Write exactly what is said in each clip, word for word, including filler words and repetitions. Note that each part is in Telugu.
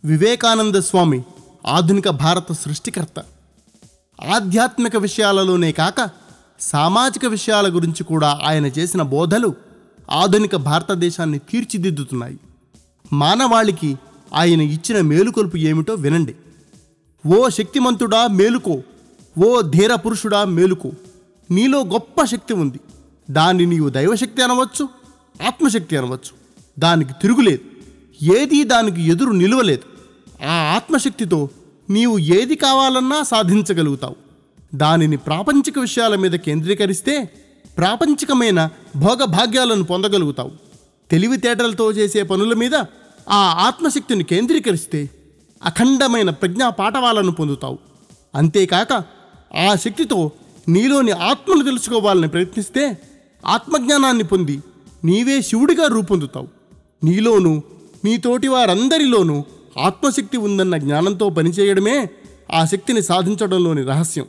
వివేకానంద స్వామి ఆధునిక భారత సృష్టికర్త. ఆధ్యాత్మిక విషయాలలోనే కాక సామాజిక విషయాల గురించి కూడా ఆయన చేసిన బోధలు ఆధునిక భారతదేశాన్ని తీర్చిదిద్దుతున్నాయి. మానవాళికి ఆయన ఇచ్చిన మేలుకొలుపు ఏమిటో వినండి. ఓ శక్తిమంతుడా మేలుకో, ఓ ధీర పురుషుడా మేలుకో, నీలో గొప్ప శక్తి ఉంది. దాన్ని నీవు దైవశక్తి అనవచ్చు, ఆత్మశక్తి అనవచ్చు. దానికి తిరుగులేదు. ఏదీ దానికి ఎదురు నిలవలేదు. ఆ ఆత్మశక్తితో నీవు ఏది కావాలన్నా సాధించగలుగుతావు. దానిని ప్రాపంచిక విషయాల మీద కేంద్రీకరిస్తే ప్రాపంచికమైన భోగభాగ్యాలను పొందగలుగుతావు. తెలివితేటలతో చేసే పనుల మీద ఆ ఆత్మశక్తిని కేంద్రీకరిస్తే అఖండమైన ప్రజ్ఞా పాఠవాలను పొందుతావు. అంతేకాక ఆ శక్తితో నీలోని ఆత్మను తెలుసుకోవాలని ప్రయత్నిస్తే ఆత్మజ్ఞానాన్ని పొంది నీవే శివుడిగా రూపొందుతావు. నీలోనూ నీతోటి వారందరిలోనూ ఆత్మశక్తి ఉందన్న జ్ఞానంతో పనిచేయడమే ఆ శక్తిని సాధించడంలోని రహస్యం.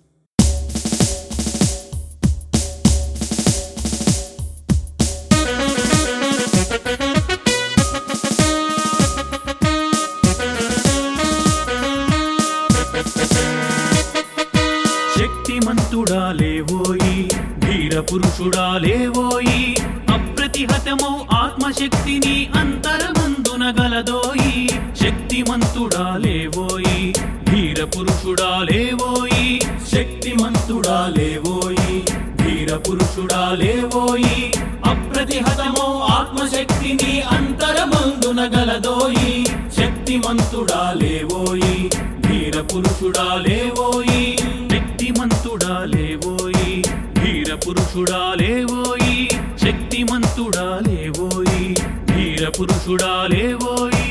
శక్తిమంతుడా లేవోయి, ధీర పురుషుడా లేవోయి, అప్రతిహతమౌ ఆత్మశక్తిని అంతరమందున గలదోయి. శక్తిమంతుడా లేవోయి, ధీర పురుషుడా లేవోయి, శక్తిమంతుడా లేవోయి, ధీర పురుషుడా లేవోయి, అప్రతిహతమౌ ఆత్మశక్తిని అంతరమందున గలదోయి. శక్తిమంతుడా లేవోయి, ధీర పురుషుడా లేవోయి, శక్తిమంతుడా లేవోయి, ధీర పురుషుడా లేవోయి, శక్తిమంతుడా లేవోయి, ధీర పురుషుడా లేవోయి.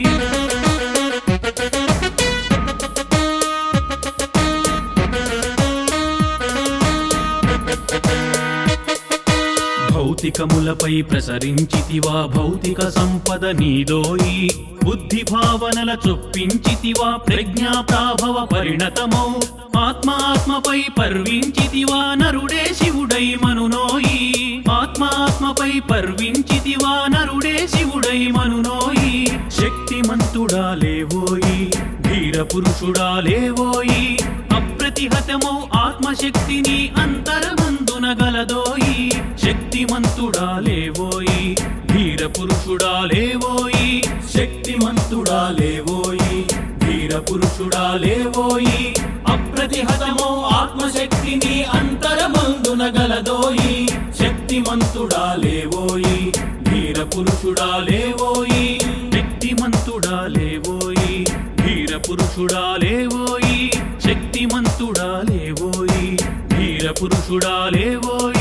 భౌతికములపై ప్రసరించితివా భౌతిక సంపద నీదోయి, బుద్ధి భావనల చొప్పించితివా ప్రజ్ఞా ప్రాభవ పరిణతమౌ. ఆత్మ ఆత్మపై పర్వించితివా నరుడే శివుడై మనునోయి, ఆత్మ ఆత్మపై పర్వించితివా నరుడే శివుడై మనునోయి. శక్తిమంతుడా లేవోయి, ధీర పురుషుడా లేవోయి, అప్రతిహతమౌ ఆత్మశక్తిని అంతరమందున గలదోయి. శక్తిమంతుడా లేవోయి, ధీర పురుషుడా లేవోయి, శక్తిమంతుడా లేవోయి, ధీర పురుషుడా లేవోయి, అప్రతిహతమౌ ఆత్మశక్తిని అంతరమందున గలదోయి. శక్తిమంతుడా లేవోయి, ధీర పురుషుడా లేవోయి, శక్తిమంతుడా లేవోయి, ధీర పురుషుడా లేవోయి, శక్తిమంతుడా లేవోయి, ధీర పురుషుడా లేవోయి.